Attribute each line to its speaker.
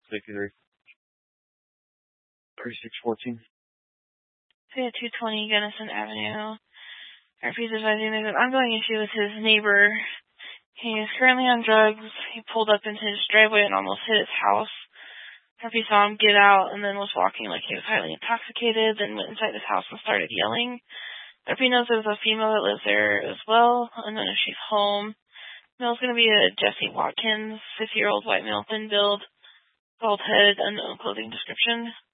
Speaker 1: 63. 3614.
Speaker 2: At 220 Gunnison Avenue. RP's advising there's an ongoing issue with his neighbor. He is currently on drugs. He pulled up into his driveway and almost hit his house. RP saw him get out and then was walking like he was highly intoxicated, then went inside his house and started yelling. RP knows there's a female that lives there as well, and then if she's home. Male's going to be a Jesse Watkins, 50-year-old white male, thin build, bald head, unknown clothing description.